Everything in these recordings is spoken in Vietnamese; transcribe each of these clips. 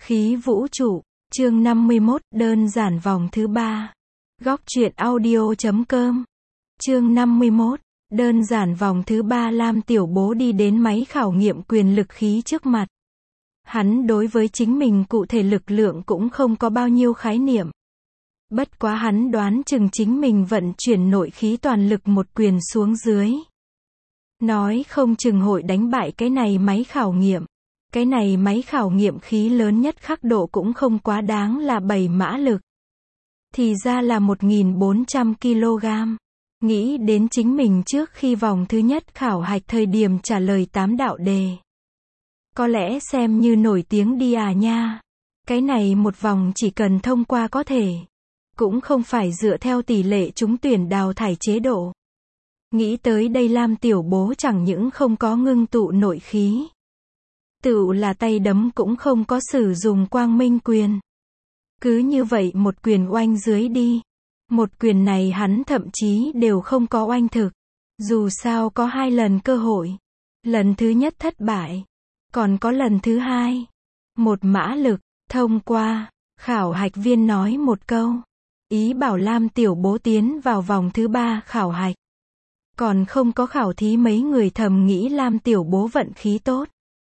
Khí vũ trụ, chương 51, đơn giản vòng thứ 3. Góc truyện audio.com. Chương 51, đơn giản vòng thứ 3. Lam Tiểu Bố đi đến máy khảo nghiệm quyền lực khí trước mặt. Hắn đối với chính mình cụ thể lực lượng cũng không có bao nhiêu khái niệm. Bất quá hắn đoán chừng chính mình vận chuyển nội khí toàn lực một quyền xuống dưới. Nói không chừng hội đánh bại cái này máy khảo nghiệm. Cái này máy khảo nghiệm khí lớn nhất khắc độ cũng không quá đáng là 7 mã lực. Thì ra là 1.400 kg. Nghĩ đến chính mình trước khi vòng thứ nhất khảo hạch thời điểm trả lời 8 đạo đề. Có lẽ xem như nổi tiếng đi à nha. Cái này một vòng chỉ cần thông qua có thể. Cũng không phải dựa theo tỷ lệ trúng tuyển đào thải chế độ. Nghĩ tới đây Lam Tiểu Bố chẳng những không có ngưng tụ nội khí. Tựu là tay đấm cũng không có sử dụng quang minh quyền. Cứ như vậy một quyền oanh dưới đi. Một quyền này hắn thậm chí đều không có oanh thực. Dù sao có 2 lần cơ hội. Lần thứ nhất thất bại. Còn có lần thứ 2. Một mã lực, thông qua. Khảo hạch viên nói một câu. Ý bảo Lam Tiểu Bố tiến vào vòng thứ 3 khảo hạch. Còn không có khảo thí mấy người thầm nghĩ Lam Tiểu Bố vận khí tốt.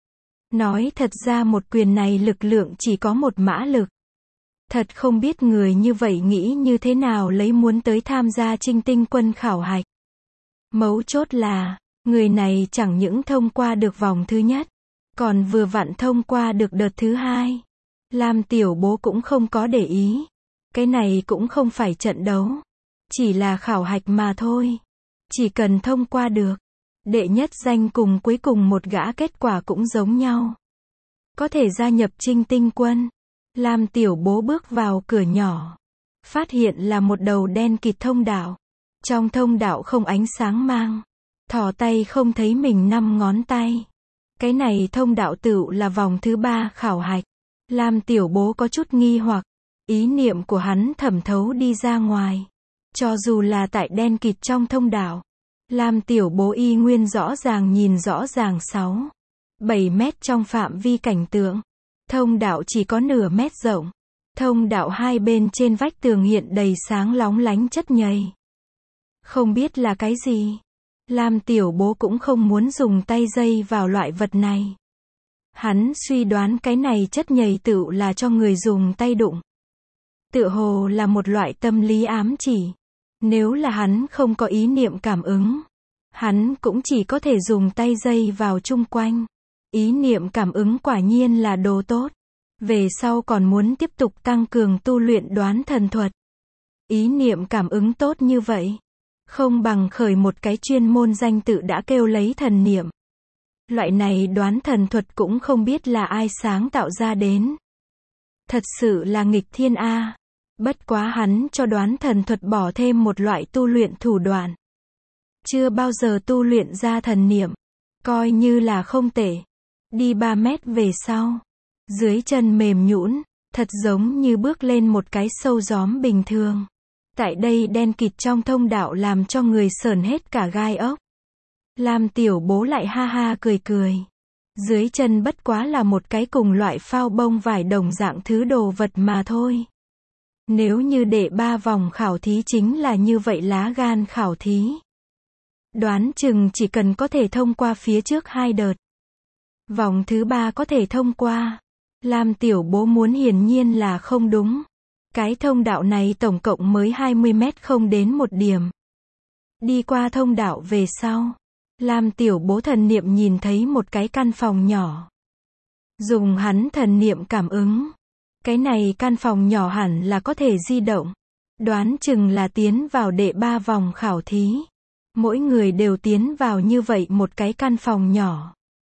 Nói thật ra một quyền này lực lượng chỉ có 1 mã lực. Thật không biết người như vậy nghĩ như thế nào lấy muốn tới tham gia Trinh Tinh quân khảo hạch. Mấu chốt là, người này chẳng những thông qua được vòng thứ nhất, còn vừa vặn thông qua được đợt thứ 2. Lam Tiểu Bố cũng không có để ý. Cái này cũng không phải trận đấu. Chỉ là khảo hạch mà thôi. Chỉ cần thông qua được. Đệ nhất danh cùng cuối cùng một gã kết quả cũng giống nhau. Có thể gia nhập Trinh Tinh quân. Lam Tiểu Bố bước vào cửa nhỏ. Phát hiện là một đầu đen kịt thông đạo. Trong thông đạo không ánh sáng mang. Thò tay không thấy mình 5 ngón tay. Cái này thông đạo tựu là vòng thứ 3 khảo hạch. Lam Tiểu Bố có chút nghi hoặc. Ý niệm của hắn thẩm thấu đi ra ngoài. Cho dù là tại đen kịt trong thông đạo. Lam Tiểu Bố y nguyên rõ ràng nhìn rõ ràng 7 mét trong phạm vi cảnh tượng. Thông đạo chỉ có nửa mét rộng. Thông đạo hai bên trên vách tường hiện đầy sáng lóng lánh chất nhầy. Không biết là cái gì. Lam Tiểu Bố cũng không muốn dùng tay dây vào loại vật này. Hắn suy đoán cái này chất nhầy tựu là cho người dùng tay đụng. Tựa hồ là một loại tâm lý ám chỉ. Nếu là hắn không có ý niệm cảm ứng, hắn cũng chỉ có thể dùng tay dây vào chung quanh. Ý niệm cảm ứng quả nhiên là đồ tốt. Về sau còn muốn tiếp tục tăng cường tu luyện đoán thần thuật. Ý niệm cảm ứng tốt như vậy. Không bằng khởi một cái chuyên môn danh tự đã kêu lấy thần niệm. Loại này đoán thần thuật cũng không biết là ai sáng tạo ra đến. Thật sự là nghịch thiên a. Bất quá hắn cho đoán thần thuật bỏ thêm một loại tu luyện thủ đoạn. Chưa bao giờ tu luyện ra thần niệm. Coi như là không tệ. Đi 3 mét về sau. Dưới chân mềm nhũn, thật giống như bước lên một cái sâu gióm bình thường. Tại đây đen kịt trong thông đạo làm cho người sởn hết cả gai ốc. Lam Tiểu Bố lại ha ha cười cười. Dưới chân bất quá là một cái cùng loại phao bông vải đồng dạng thứ đồ vật mà thôi. Nếu như đệ 3 vòng khảo thí chính là như vậy lá gan khảo thí. Đoán chừng chỉ cần có thể thông qua phía trước 2 đợt. Vòng thứ 3 có thể thông qua. Lam Tiểu Bố muốn hiển nhiên là không đúng. Cái thông đạo này tổng cộng mới 20 mét không đến một điểm. Đi qua thông đạo về sau. Lam Tiểu Bố thần niệm nhìn thấy một cái căn phòng nhỏ. Dùng hắn thần niệm cảm ứng. Cái này căn phòng nhỏ hẳn là có thể di động. Đoán chừng là tiến vào đệ 3 vòng khảo thí. Mỗi người đều tiến vào như vậy một cái căn phòng nhỏ.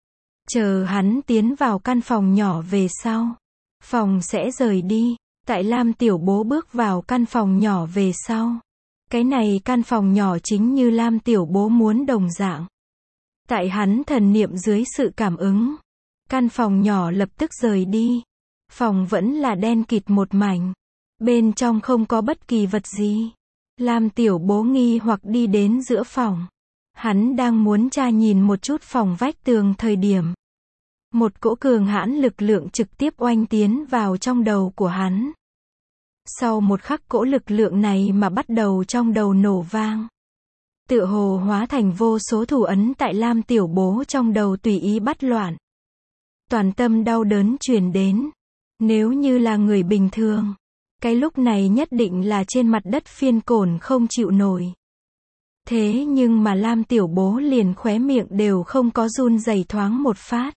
Chờ hắn tiến vào căn phòng nhỏ về sau. Phòng sẽ rời đi. Tại Lam Tiểu Bố bước vào căn phòng nhỏ về sau. Cái này căn phòng nhỏ chính như Lam Tiểu Bố muốn đồng dạng. Tại hắn thần niệm dưới sự cảm ứng. Căn phòng nhỏ lập tức rời đi. Phòng vẫn là đen kịt một mảnh. Bên trong không có bất kỳ vật gì. Lam Tiểu Bố nghi hoặc đi đến giữa phòng. Hắn đang muốn tra nhìn một chút phòng vách tường thời điểm. Một cỗ cường hãn lực lượng trực tiếp oanh tiến vào trong đầu của hắn. Sau một khắc cỗ lực lượng này mà bắt đầu trong đầu nổ vang. Tựa hồ hóa thành vô số thủ ấn tại Lam Tiểu Bố trong đầu tùy ý bắt loạn. Toàn tâm đau đớn truyền đến. Nếu như là người bình thường, cái lúc này nhất định là trên mặt đất phiên cổn không chịu nổi. Thế nhưng mà Lam Tiểu Bố liền khóe miệng đều không có run rẩy thoáng một phát.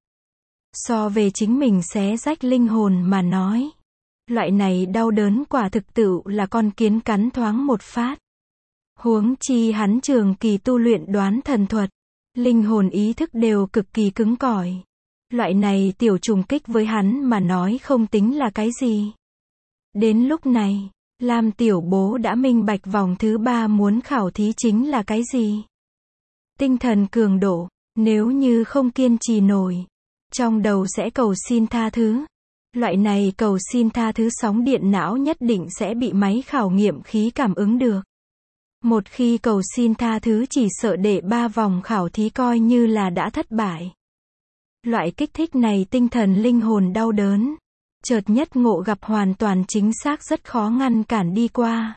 So về chính mình xé rách linh hồn mà nói, loại này đau đớn quả thực tự là con kiến cắn thoáng một phát. Huống chi hắn trường kỳ tu luyện đoán thần thuật, linh hồn ý thức đều cực kỳ cứng cỏi. Loại này tiểu trùng kích với hắn mà nói không tính là cái gì. Đến lúc này, Lam Tiểu Bố đã minh bạch vòng thứ 3 muốn khảo thí chính là cái gì. Tinh thần cường độ, nếu như không kiên trì nổi, trong đầu sẽ cầu xin tha thứ. Loại này cầu xin tha thứ sóng điện não nhất định sẽ bị máy khảo nghiệm khí cảm ứng được. Một khi cầu xin tha thứ chỉ sợ để 3 vòng khảo thí coi như là đã thất bại. Loại kích thích này tinh thần linh hồn đau đớn, chợt nhất ngộ gặp hoàn toàn chính xác rất khó ngăn cản đi qua.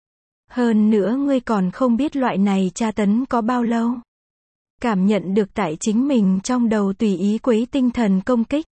Hơn nữa ngươi còn không biết loại này tra tấn có bao lâu. Cảm nhận được tại chính mình trong đầu tùy ý quấy tinh thần công kích.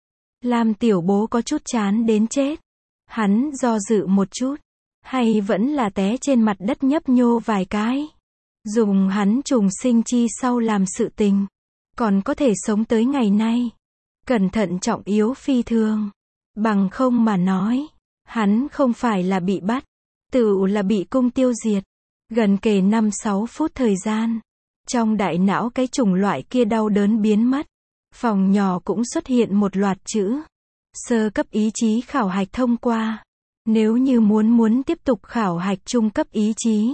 Lam Tiểu Bố có chút chán đến chết. Hắn do dự một chút, hay vẫn là té trên mặt đất nhấp nhô vài cái. Dùng hắn trùng sinh chi sau làm sự tình, còn có thể sống tới ngày nay. Cẩn thận trọng yếu phi thường. Bằng không mà nói, hắn không phải là bị bắt, tự là bị cung tiêu diệt. Gần kề 5-6 phút thời gian, trong đại não cái chủng loại kia đau đớn biến mất. Phòng nhỏ cũng xuất hiện một loạt chữ. Sơ cấp ý chí khảo hạch thông qua. Nếu như muốn tiếp tục khảo hạch trung cấp ý chí,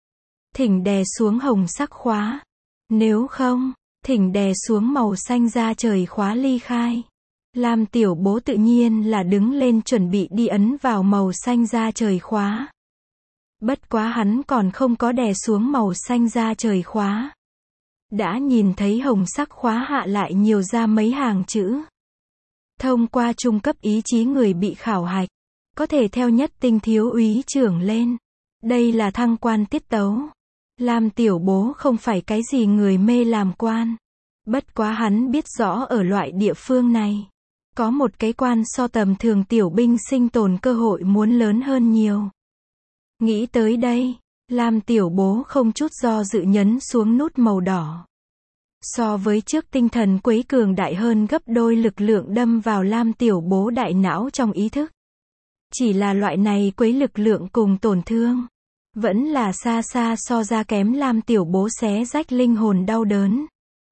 thỉnh đè xuống hồng sắc khóa. Nếu không, thỉnh đè xuống màu xanh da trời khóa ly khai. Lam Tiểu Bố tự nhiên là đứng lên chuẩn bị đi ấn vào màu xanh da trời khóa. Bất quá hắn còn không có đè xuống màu xanh da trời khóa. Đã nhìn thấy hồng sắc khóa hạ lại nhiều ra mấy hàng chữ. Thông qua trung cấp ý chí người bị khảo hạch, có thể theo nhất tinh thiếu úy trưởng lên. Đây là thăng quan tiết tấu. Lam Tiểu Bố không phải cái gì người mê làm quan. Bất quá hắn biết rõ ở loại địa phương này, có một cái quan so tầm thường tiểu binh sinh tồn cơ hội muốn lớn hơn nhiều. Nghĩ tới đây, Lam Tiểu Bố không chút do dự nhấn xuống nút màu đỏ. So với trước tinh thần quấy cường đại hơn gấp đôi lực lượng đâm vào Lam Tiểu Bố đại não trong ý thức. Chỉ là loại này quấy lực lượng cùng tổn thương, vẫn là xa xa so ra kém Lam Tiểu Bố xé rách linh hồn đau đớn.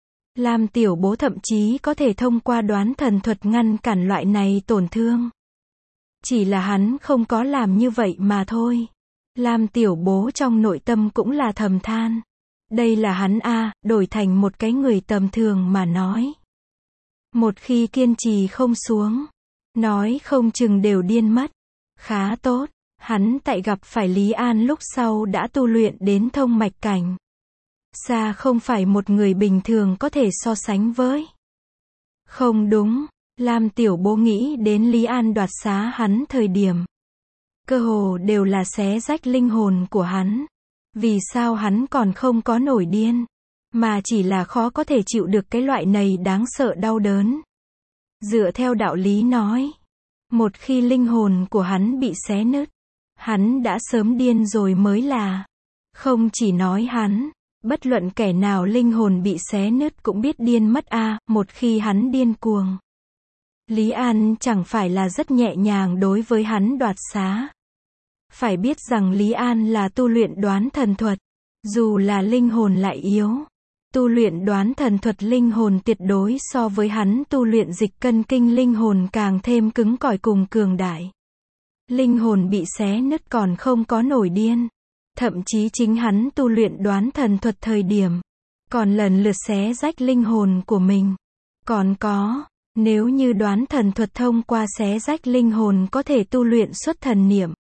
Lam Tiểu Bố thậm chí có thể thông qua đoán thần thuật ngăn cản loại này tổn thương. Chỉ là hắn không có làm như vậy mà thôi. Lam Tiểu Bố trong nội tâm cũng là thầm than. Đây là hắn đổi thành một cái người tầm thường mà nói. Một khi kiên trì không xuống, nói không chừng đều điên mất. Khá tốt, hắn tại gặp phải Lý An lúc sau đã tu luyện đến thông mạch cảnh. Xa không phải một người bình thường có thể so sánh với. Không đúng, Lam Tiểu Bố nghĩ đến Lý An đoạt xá hắn thời điểm. Cơ hồ đều là xé rách linh hồn của hắn. Vì sao hắn còn không có nổi điên, mà chỉ là khó có thể chịu được cái loại này đáng sợ đau đớn. Dựa theo đạo lý nói, một khi linh hồn của hắn bị xé nứt, hắn đã sớm điên rồi mới là. Không chỉ nói hắn, bất luận kẻ nào linh hồn bị xé nứt cũng biết điên mất một khi hắn điên cuồng. Lý An chẳng phải là rất nhẹ nhàng đối với hắn đoạt xá. Phải biết rằng Lý An là tu luyện đoán thần thuật, dù là linh hồn lại yếu. Tu luyện đoán thần thuật linh hồn tuyệt đối so với hắn tu luyện dịch cân kinh linh hồn càng thêm cứng cỏi cùng cường đại. Linh hồn bị xé nứt còn không có nổi điên. Thậm chí chính hắn tu luyện đoán thần thuật thời điểm, còn lần lượt xé rách linh hồn của mình. Còn có, nếu như đoán thần thuật thông qua xé rách linh hồn có thể tu luyện xuất thần niệm.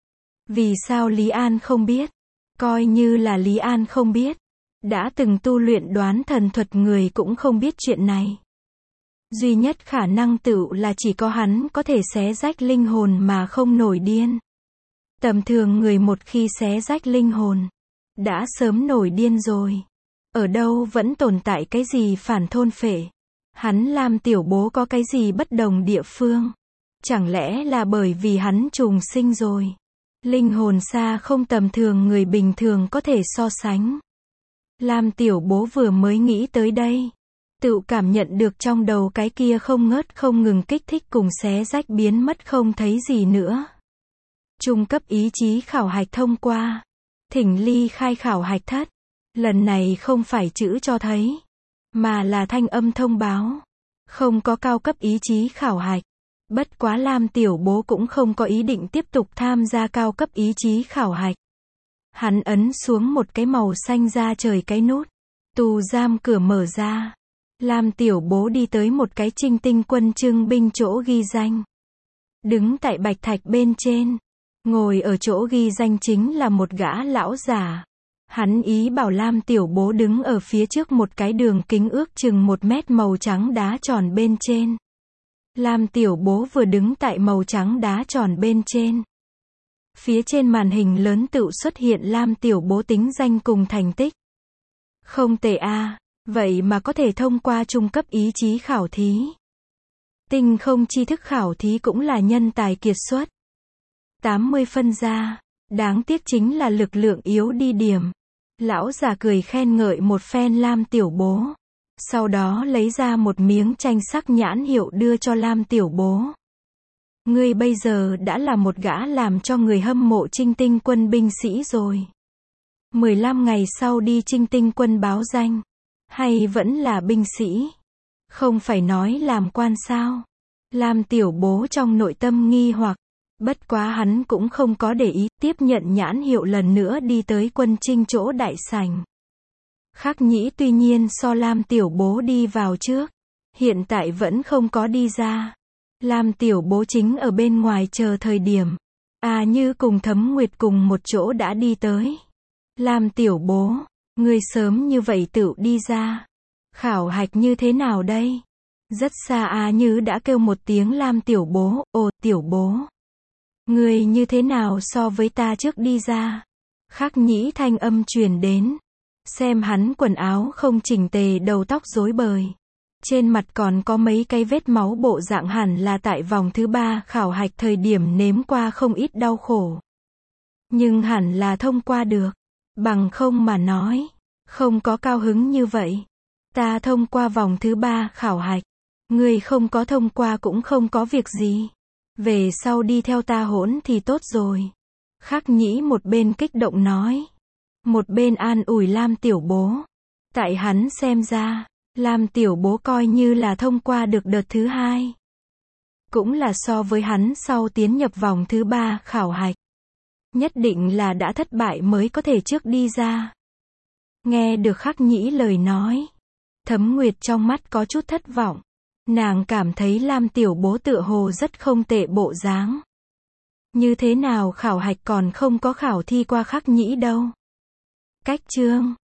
Vì sao Lý An không biết? Coi như là Lý An không biết. Đã từng tu luyện đoán thần thuật người cũng không biết chuyện này. Duy nhất khả năng tựu là chỉ có hắn có thể xé rách linh hồn mà không nổi điên. Tầm thường người một khi xé rách linh hồn, đã sớm nổi điên rồi. Ở đâu vẫn tồn tại cái gì phản thôn phệ. Hắn Lam Tiểu Bố có cái gì bất đồng địa phương? Chẳng lẽ là bởi vì hắn trùng sinh rồi? Linh hồn xa không tầm thường người bình thường có thể so sánh. Lam Tiểu Bố vừa mới nghĩ tới đây, tự cảm nhận được trong đầu cái kia không ngớt không ngừng kích thích cùng xé rách biến mất không thấy gì nữa. Trung cấp ý chí khảo hạch thông qua. Thỉnh ly khai khảo hạch thất. Lần này không phải chữ cho thấy, mà là thanh âm thông báo. Không có cao cấp ý chí khảo hạch. Bất quá Lam Tiểu Bố cũng không có ý định tiếp tục tham gia cao cấp ý chí khảo hạch. Hắn ấn xuống một cái màu xanh da trời cái nút. Tù giam cửa mở ra. Lam Tiểu Bố đi tới một cái Trinh Tinh Quân trưng binh chỗ ghi danh. Đứng tại bạch thạch bên trên. Ngồi ở chỗ ghi danh chính là một gã lão giả. Hắn ý bảo Lam Tiểu Bố đứng ở phía trước một cái đường kính ước chừng 1 mét màu trắng đá tròn bên trên. Lam Tiểu Bố vừa đứng tại màu trắng đá tròn bên trên. Phía trên màn hình lớn tự xuất hiện Lam Tiểu Bố tính danh cùng thành tích. Không tệ a, vậy mà có thể thông qua trung cấp ý chí khảo thí. Tinh không tri thức khảo thí cũng là nhân tài kiệt xuất. 80 phân ra, đáng tiếc chính là lực lượng yếu đi điểm. Lão già cười khen ngợi một phen Lam Tiểu Bố. Sau đó lấy ra một miếng tranh sắc nhãn hiệu đưa cho Lam Tiểu Bố. Ngươi bây giờ đã là một gã làm cho người hâm mộ Trinh Tinh Quân binh sĩ rồi. 15 ngày sau đi Trinh Tinh Quân báo danh. Hay vẫn là binh sĩ? Không phải nói làm quan sao? Lam Tiểu Bố trong nội tâm nghi hoặc. Bất quá hắn cũng không có để ý, tiếp nhận nhãn hiệu lần nữa đi tới quân trinh chỗ đại sảnh. Khắc Nhĩ tuy nhiên so Lam Tiểu Bố đi vào trước, hiện tại vẫn không có đi ra. Lam Tiểu Bố chính ở bên ngoài chờ thời điểm. Như cùng Thấm Nguyệt cùng một chỗ đã đi tới. Lam Tiểu Bố, ngươi sớm như vậy tự đi ra. Khảo hạch như thế nào đây? Rất xa Như đã kêu một tiếng Lam Tiểu Bố, ồ Tiểu Bố. Ngươi như thế nào so với ta trước đi ra? Khắc Nhĩ thanh âm truyền đến. Xem hắn quần áo không chỉnh tề, đầu tóc rối bời. Trên mặt còn có mấy cái vết máu, bộ dạng hẳn là tại vòng thứ 3 khảo hạch thời điểm nếm qua không ít đau khổ. Nhưng hẳn là thông qua được. Bằng không mà nói, không có cao hứng như vậy. Ta thông qua vòng thứ 3 khảo hạch. Ngươi không có thông qua cũng không có việc gì. Về sau đi theo ta hỗn thì tốt rồi. Khắc Nhĩ một bên kích động nói. Một bên an ủi Lam Tiểu Bố. Tại hắn xem ra, Lam Tiểu Bố coi như là thông qua được đợt thứ 2. Cũng là so với hắn sau tiến nhập vòng thứ 3 khảo hạch. Nhất định là đã thất bại mới có thể trước đi ra. Nghe được Khắc Nhĩ lời nói. Thấm Nguyệt trong mắt có chút thất vọng. Nàng cảm thấy Lam Tiểu Bố tựa hồ rất không tệ bộ dáng. Như thế nào khảo hạch còn không có khảo thi qua Khắc Nhĩ đâu. Cách chương